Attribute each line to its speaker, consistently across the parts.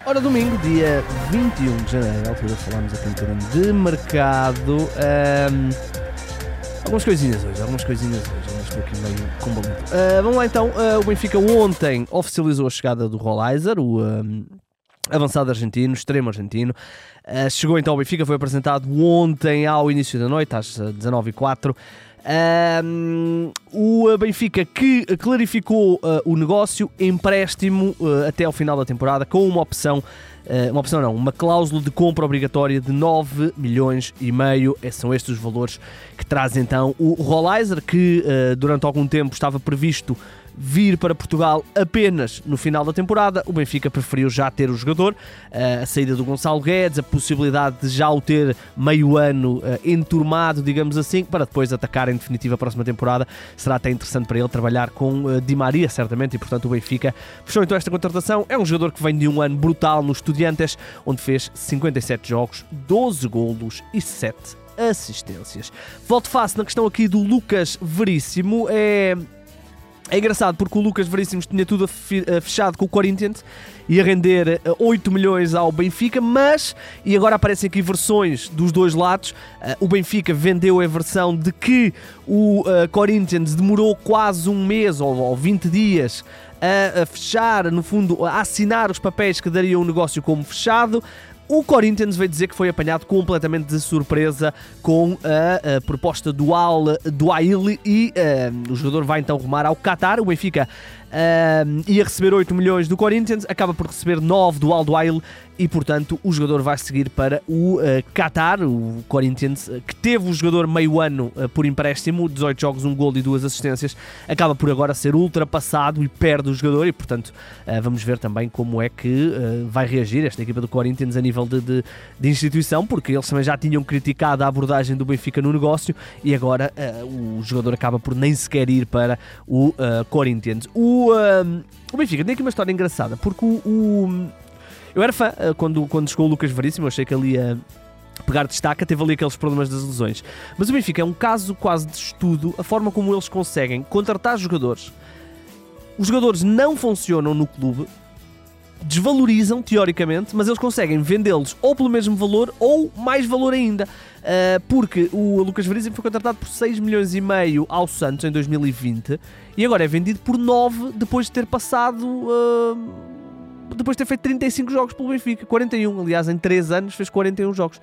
Speaker 1: Ora, domingo, dia 21 de janeiro, altura falámos aqui um bocadinho de mercado. Algumas coisinhas hoje, não estou aqui meio combalido. Vamos lá então, o Benfica ontem oficializou a chegada do Rolaiser, o avançado argentino, extremo argentino. Chegou então ao Benfica, foi apresentado ontem ao início da noite, às 19h04. O Benfica que clarificou o negócio, empréstimo até ao final da temporada, com uma cláusula de compra obrigatória de 9,5 milhões. São estes os valores que traz então o Rolaiser, que durante algum tempo estava previsto vir para Portugal apenas no final da temporada. O Benfica preferiu já ter o jogador, a saída do Gonçalo Guedes, a possibilidade de já o ter meio ano enturmado, digamos assim, para depois atacar em definitiva a próxima temporada. Será até interessante para ele trabalhar com Di Maria, certamente, e portanto o Benfica fechou então esta contratação. É um jogador que vem de um ano brutal no Estudiantes, onde fez 57 jogos, 12 golos e 7 assistências. Volto face na questão aqui do Lucas Veríssimo. É engraçado porque o Lucas Veríssimo tinha tudo fechado com o Corinthians, ia render 8 milhões ao Benfica, e agora aparecem aqui versões dos dois lados. O Benfica vendeu a versão de que o Corinthians demorou quase um mês ou 20 dias a fechar, no fundo, a assinar os papéis que dariam o negócio como fechado. O Corinthians veio dizer que foi apanhado completamente de surpresa com a proposta do Al-Ahly e o jogador vai então rumar ao Qatar. O Benfica ia receber 8 milhões do Corinthians, acaba por receber 9 do Al-Ahly e, portanto, o jogador vai seguir para o Qatar. O Corinthians, que teve o jogador meio ano por empréstimo, 18 jogos, 1 gol e 2 assistências, acaba por agora ser ultrapassado e perde o jogador e, portanto, vamos ver também como é que vai reagir esta equipa do Corinthians a nível de instituição, porque eles também já tinham criticado a abordagem do Benfica no negócio e agora o jogador acaba por nem sequer ir para o Corinthians. O Benfica tem aqui uma história engraçada, porque eu era fã quando chegou o Lucas Veríssimo, eu achei que ele ia pegar destaca, teve ali aqueles problemas das lesões. Mas o Benfica é um caso quase de estudo, a forma como eles conseguem contratar jogadores. Os jogadores não funcionam no clube, desvalorizam teoricamente, mas eles conseguem vendê-los ou pelo mesmo valor ou mais valor ainda. Porque o Lucas Veríssimo foi contratado por 6,5 milhões ao Santos em 2020 e agora é vendido por 9 depois de ter passado... depois de ter feito 35 jogos pelo Benfica, 41, aliás, em 3 anos fez 41 jogos.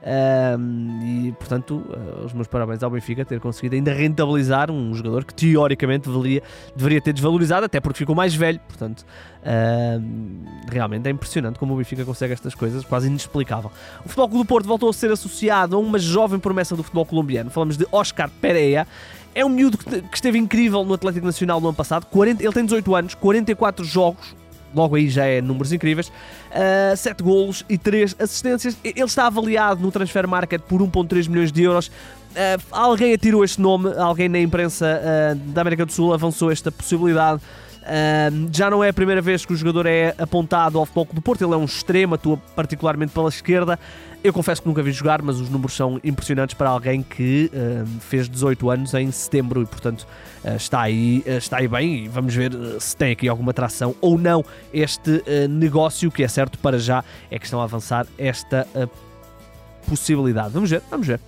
Speaker 1: E, portanto, os meus parabéns ao Benfica ter conseguido ainda rentabilizar um jogador que, teoricamente, deveria ter desvalorizado, até porque ficou mais velho. Portanto, realmente é impressionante como o Benfica consegue estas coisas, quase inexplicável. O Futebol Clube do Porto voltou a ser associado a uma jovem promessa do futebol colombiano. Falamos de Óscar Pereira. É um miúdo que esteve incrível no Atlético Nacional no ano passado. Ele tem 18 anos, 44 jogos. Logo aí já é números incríveis, 7 golos e 3 assistências. Ele está avaliado no Transfer Market por 1,3 milhões de euros. Alguém atirou este nome, alguém na imprensa da América do Sul avançou esta possibilidade. Já não é a primeira vez que o jogador é apontado ao Futebol Clube do Porto. Ele é um extremo, atua particularmente pela esquerda. Eu confesso que nunca vi jogar, mas os números são impressionantes para alguém que fez 18 anos em setembro e, portanto, está aí bem. E vamos ver se tem aqui alguma tração ou não este negócio. O que é certo para já é que estão a avançar esta possibilidade. Vamos ver.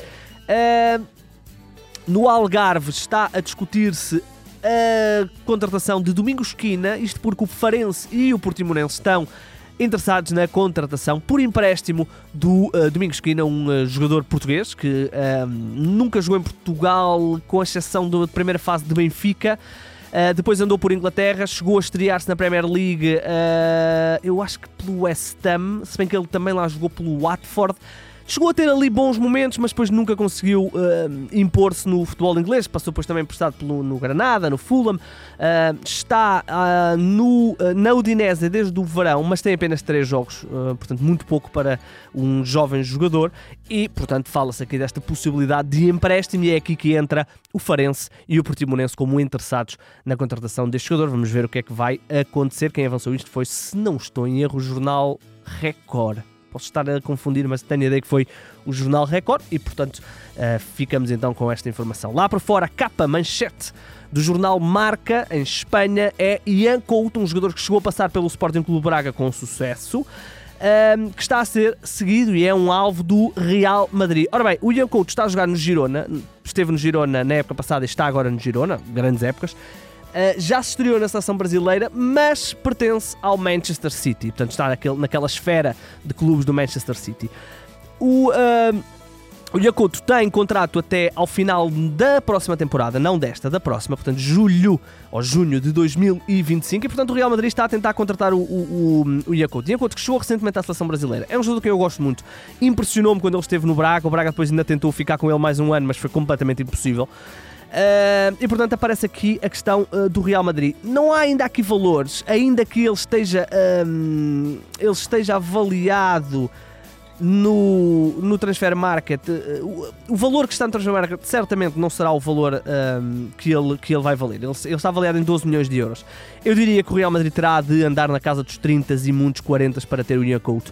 Speaker 1: No Algarve está a discutir-se a contratação de Domingos Quina, isto porque o Farense e o Portimonense estão interessados na contratação por empréstimo do Domingos Quina, um jogador português que nunca jogou em Portugal, com exceção da primeira fase de Benfica. Depois andou por Inglaterra, chegou a estrear-se na Premier League, eu acho que pelo West Ham, se bem que ele também lá jogou pelo Watford. Chegou a ter ali bons momentos, mas depois nunca conseguiu impor-se no futebol inglês. Passou depois também emprestado no Granada, no Fulham. Está na Udinese desde o verão, mas tem apenas 3 jogos, portanto muito pouco para um jovem jogador. E, portanto, fala-se aqui desta possibilidade de empréstimo e é aqui que entra o Farense e o Portimonense como interessados na contratação deste jogador. Vamos ver o que é que vai acontecer. Quem avançou isto foi, se não estou em erro, o jornal Record. posso estar a confundir, mas tenho a ideia que foi o Jornal Record e, portanto, ficamos então com esta informação. Lá por fora, capa, manchete do jornal Marca, em Espanha, é Ian Couto, um jogador que chegou a passar pelo Sporting Clube Braga com sucesso, que está a ser seguido e é um alvo do Real Madrid. Ora bem, o Ian Couto está a jogar no Girona, esteve no Girona na época passada e está agora no Girona, grandes épocas. Já se estreou na seleção brasileira, mas pertence ao Manchester City, portanto está naquela esfera de clubes do Manchester City. O Ian Couto tem contrato até ao final da próxima temporada, não desta, da próxima, portanto julho ou junho de 2025, e portanto o Real Madrid está a tentar contratar o Ian Couto. Ian Couto que chegou recentemente à seleção brasileira, é um jogador que eu gosto muito, impressionou-me quando ele esteve no Braga, o Braga depois ainda tentou ficar com ele mais um ano, mas foi completamente impossível. E portanto aparece aqui a questão do Real Madrid. Não há ainda aqui valores, ainda que ele esteja avaliado no Transfer Market. O valor que está no Transfer Market certamente não será o valor que ele vai valer. Ele está avaliado em 12 milhões de euros. Eu diria que o Real Madrid terá de andar na casa dos 30 e muitos 40 para ter o Ian Couto.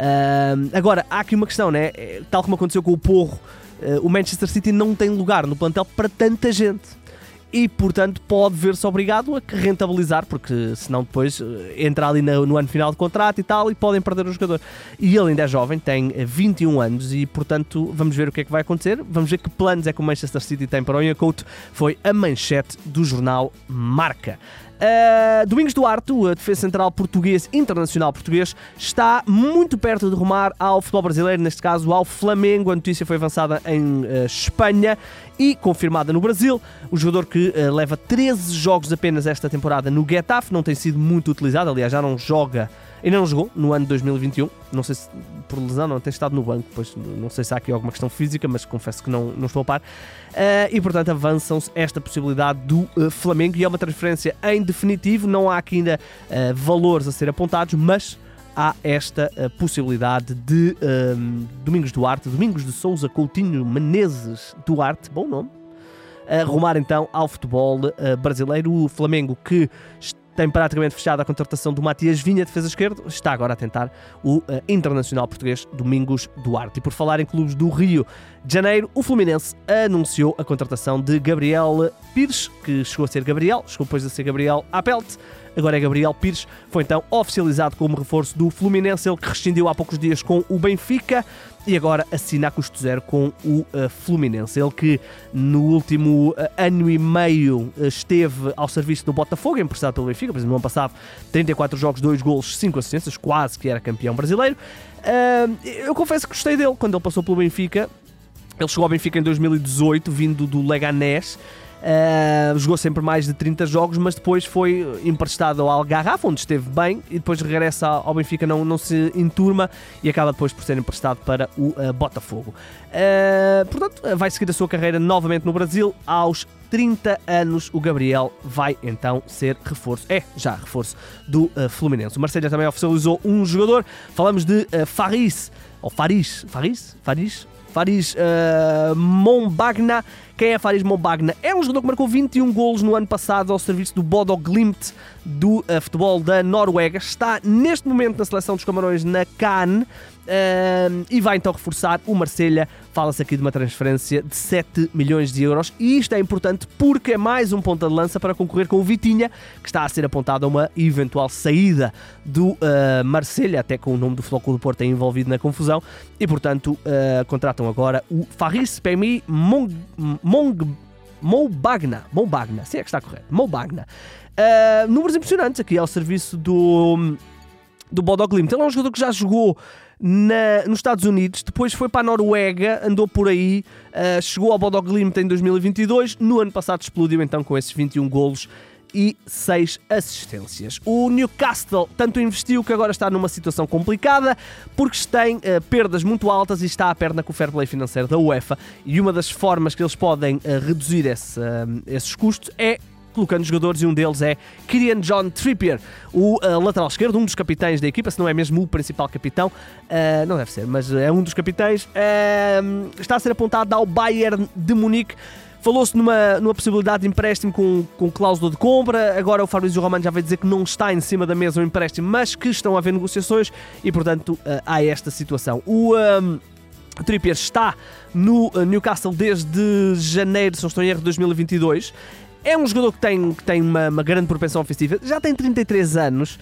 Speaker 1: Agora, há aqui uma questão, né? Tal como aconteceu com o Porro, o Manchester City não tem lugar no plantel para tanta gente e, portanto, pode ver-se obrigado a rentabilizar, porque senão depois entra ali no ano final de contrato e tal, e podem perder o jogador. E ele ainda é jovem, tem 21 anos e, portanto, vamos ver o que é que vai acontecer, vamos ver que planos é que o Manchester City tem para o Ian Couto. Foi a manchete do jornal Marca. Domingos Duarte, o defesa central português, internacional português, está muito perto de rumar ao futebol brasileiro, neste caso ao Flamengo. A notícia foi avançada em Espanha e confirmada no Brasil. O jogador que leva 13 jogos apenas esta temporada no Getafe, não tem sido muito utilizado, aliás já não joga, ainda não jogou no ano de 2021, não sei se por lesão não tem estado no banco, pois não sei se há aqui alguma questão física, mas confesso que não estou a par. E portanto avançam-se esta possibilidade do Flamengo e é uma transferência em definitivo, não há aqui ainda valores a ser apontados, mas há esta possibilidade de Domingos de Sousa Coutinho Menezes Duarte, bom nome, rumar então ao futebol brasileiro. O Flamengo, que tem praticamente fechado a contratação do Matias Vinha, defesa esquerdo, está agora a tentar o internacional português Domingos Duarte. E por falar em clubes do Rio de Janeiro, o Fluminense anunciou a contratação de Gabriel Pires, que chegou a ser Gabriel, chegou depois a ser Gabriel Apelt, agora é Gabriel Pires, foi então oficializado como reforço do Fluminense, ele que rescindiu há poucos dias com o Benfica e agora assina a custo zero com o Fluminense. Ele que no último ano e meio esteve ao serviço do Botafogo, emprestado pelo Benfica, por exemplo, no ano passado 34 jogos, 2 golos, 5 assistências, quase que era campeão brasileiro. Eu confesso que gostei dele quando ele passou pelo Benfica. Ele chegou ao Benfica em 2018, vindo do Leganés. Jogou sempre mais de 30 jogos, mas depois foi emprestado ao Algarraf, onde esteve bem, e depois regressa ao Benfica, não se enturma e acaba depois por ser emprestado para o Botafogo. Portanto, vai seguir a sua carreira novamente no Brasil. Aos 30 anos, o Gabriel vai então ser reforço, reforço do Fluminense. O Marselha também oficializou um jogador, falamos de Faris Mombagna. Quem é Faris Mombagna? É um jogador que marcou 21 golos no ano passado ao serviço do Bodo Glimt do futebol da Noruega. Está neste momento na seleção dos Camarões na CAN e vai então reforçar o Marselha. Fala-se aqui de uma transferência de 7 milhões de euros e isto é importante porque é mais um ponta de lança para concorrer com o Vitinha, que está a ser apontado a uma eventual saída do Marselha, até com o nome do Futebol Clube do Porto envolvido na confusão, e portanto contratam agora o Faris Mombagna, se é que está correto, Mombagna. Números impressionantes aqui ao serviço do Bodo Glimt. Ele é um jogador que já jogou nos Estados Unidos, depois foi para a Noruega, andou por aí, chegou ao Bodo Glimt em 2022, no ano passado explodiu então com esses 21 golos e 6 assistências. O Newcastle tanto investiu que agora está numa situação complicada porque tem perdas muito altas e está à perna com o fair play financeiro da UEFA, e uma das formas que eles podem reduzir esses custos é colocando jogadores, e um deles é Kieran John Trippier, o lateral esquerdo, um dos capitães da equipa, se não é mesmo o principal capitão, não deve ser, mas é um dos capitães, está a ser apontado ao Bayern de Munique. Falou-se numa possibilidade de empréstimo com cláusula de compra. Agora o Fabrício Romano já veio dizer que não está em cima da mesa o empréstimo, mas que estão a haver negociações e, portanto, há esta situação. O Trippier está no Newcastle desde janeiro, se não estou em erro, de 2022. É um jogador que tem uma grande propensão ofensiva, já tem 33 anos,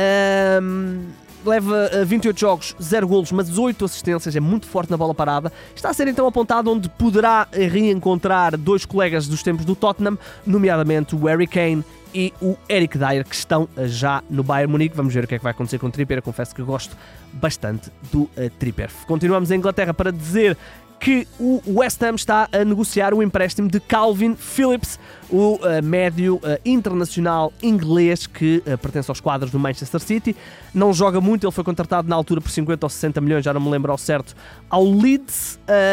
Speaker 1: leva 28 jogos, 0 golos, mas 8 assistências, é muito forte na bola parada. Está a ser então apontado onde poderá reencontrar 2 colegas dos tempos do Tottenham, nomeadamente o Harry Kane e o Eric Dyer, que estão já no Bayern Munique. Vamos ver o que é que vai acontecer com o Trippier. Eu confesso que gosto bastante do Trippier. Continuamos em Inglaterra para dizer que o West Ham está a negociar o empréstimo de Calvin Phillips, o médio internacional inglês que pertence aos quadros do Manchester City. Não joga muito, ele foi contratado na altura por 50 ou 60 milhões, já não me lembro ao certo, ao Leeds.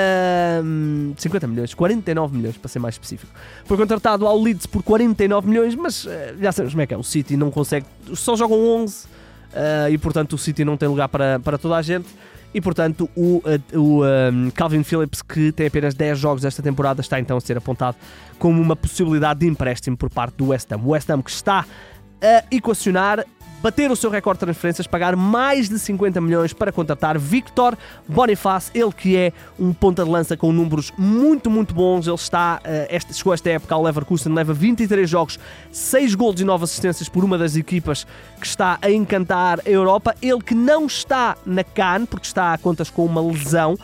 Speaker 1: 50 milhões, 49 milhões para ser mais específico. Foi contratado ao Leeds por 49 milhões, mas já sabemos como é que é, o City não consegue, só jogam 11 e portanto o City não tem lugar para toda a gente. E, portanto, o Calvin Phillips, que tem apenas 10 jogos esta temporada, está então a ser apontado como uma possibilidade de empréstimo por parte do West Ham. O West Ham que está a equacionar bater o seu recorde de transferências, pagar mais de 50 milhões para contratar Victor Boniface, ele que é um ponta de lança com números muito, muito bons. Ele chegou esta época ao Leverkusen, leva 23 jogos, 6 golos e 9 assistências por uma das equipas que está a encantar a Europa. Ele que não está na CAN, porque está a contas com uma lesão,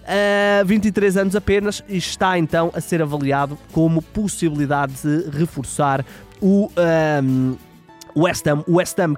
Speaker 1: 23 anos apenas, e está então a ser avaliado como possibilidade de reforçar o West Ham,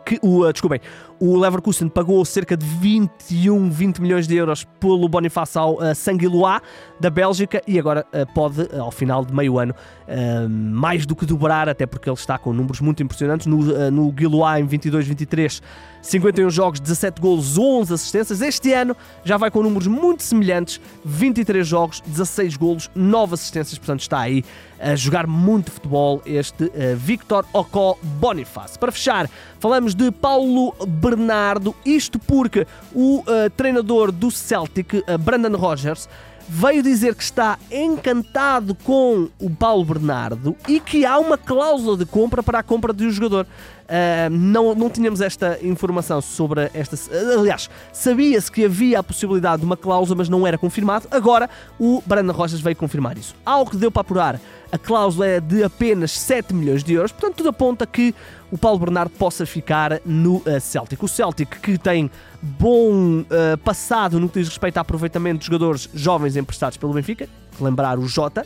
Speaker 1: o Leverkusen pagou cerca de 20 milhões de euros pelo Boniface ao Saint-Gilloise da Bélgica, e agora pode, ao final de meio ano, mais do que dobrar, até porque ele está com números muito impressionantes. No Gilloise, em 22-23, 51 jogos, 17 golos, 11 assistências. Este ano já vai com números muito semelhantes, 23 jogos, 16 golos, 9 assistências. Portanto, está aí a jogar muito futebol este Victor Boniface. Para fechar, falamos de Paulo Bernardo, isto porque o treinador do Celtic, Brendan Rodgers, veio dizer que está encantado com o Paulo Bernardo e que há uma cláusula de compra para a compra do jogador. Não tínhamos esta informação sobre esta... Aliás, sabia-se que havia a possibilidade de uma cláusula, mas não era confirmado. Agora, o Brendan Rodgers veio confirmar isso. Ao que deu para apurar, a cláusula é de apenas 7 milhões de euros, portanto tudo aponta que o Paulo Bernardo possa ficar no Celtic. O Celtic, que tem bom passado no que diz respeito ao aproveitamento de jogadores jovens emprestados pelo Benfica, lembrar o Jota,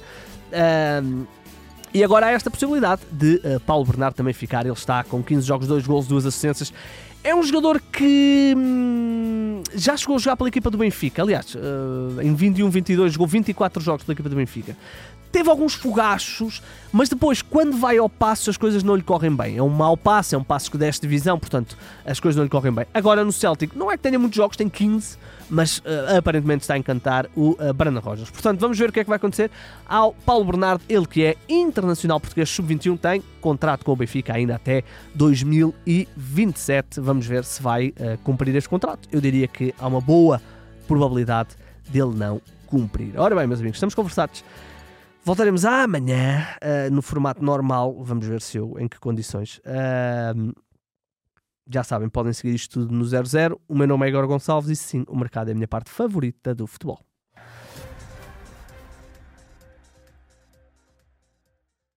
Speaker 1: e agora há esta possibilidade de Paulo Bernardo também ficar. Ele está com 15 jogos, 2 golos, 2 assistências. É um jogador que já chegou a jogar pela equipa do Benfica. Aliás, em 21-22 jogou 24 jogos pela equipa do Benfica. Teve alguns fogachos, mas depois, quando vai ao passo, as coisas não lhe correm bem. É um mau passo, é um passo que deste divisão, portanto, as coisas não lhe correm bem. Agora, no Celtic, não é que tenha muitos jogos, tem 15, mas aparentemente está a encantar o Brendan Rodgers. Portanto, vamos ver o que é que vai acontecer ao Paulo Bernardo, ele que é internacional português sub-21, tem contrato com o Benfica ainda até 2027. Vamos ver se vai cumprir este contrato. Eu diria que há uma boa probabilidade dele não cumprir. Ora bem, meus amigos, estamos conversados. Voltaremos amanhã no formato normal. Vamos ver se em que condições. Já sabem, podem seguir isto tudo no 00. O meu nome é Igor Gonçalves e sim, o mercado é a minha parte favorita do futebol.